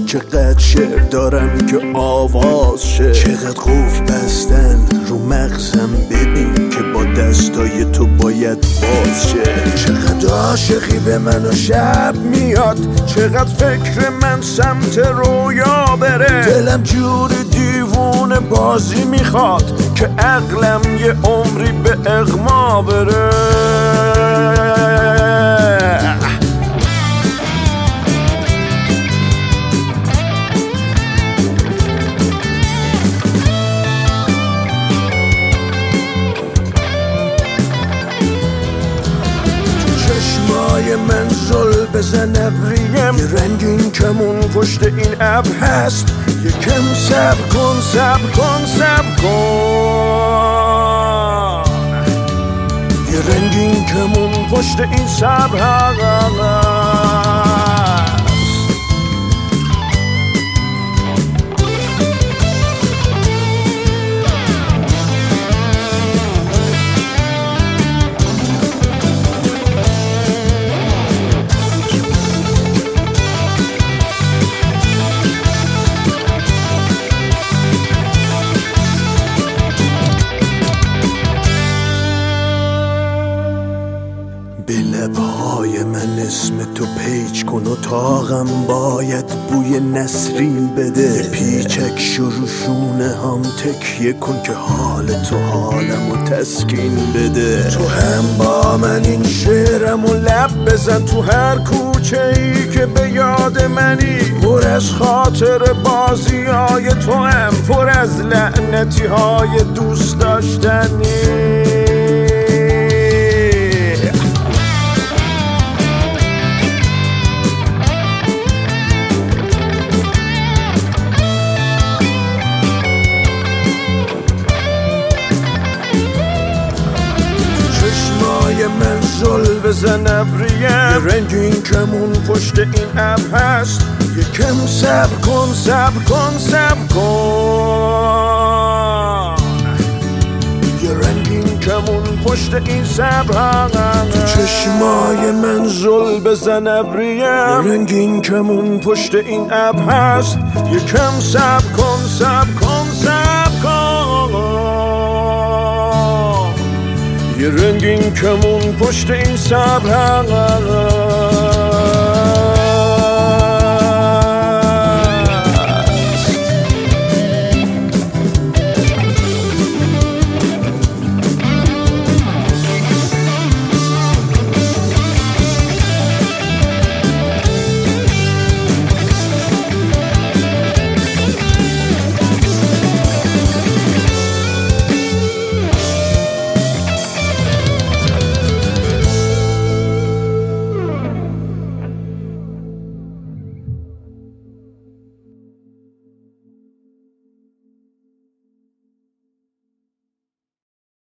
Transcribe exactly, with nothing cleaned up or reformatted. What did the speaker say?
چقدر شعر دارم که آواز شه، چقدر قفل بستن رو مغزم ببین که با دستای تو باید باز شه. چقدر عاشقی به من و شب میاد، چقدر فکر من سمت رویا بره، دلم جور دیوونه بازی میخواد که عقلم یه عمری به اغما بره. من زل بزن ابریم، یه رنگین کمون پشت این ابر هست، یکم صبر کن صبر کن صبر کن، یه رنگین کمون پشت این صبر هست. به لبهای من اسم تو پیچ کن و تاقم باید بوی نسرین بده، یه پیچک شروشونه هم تکیه کن که حال تو حالمو تسکین بده. تو هم با من این شعرمو لب بزن، تو هر کوچه ای که به یاد منی، پر از خاطر بازی های تو هم، پر از لعنتی های دوست داشتنی. من زل بزن ابریم، یه رنگین کمون پشت این ابر هست، یکم صبر کن صبر کن صبر کن، یه رنگین کمون پشت این صبر هست. تو چشمای من زل بزن ابریم، یه رنگین کمون پشت این ابر هست، یکم صبر کن صبر کن صبر کن، یه رنگین کمون پشت این صبر هست.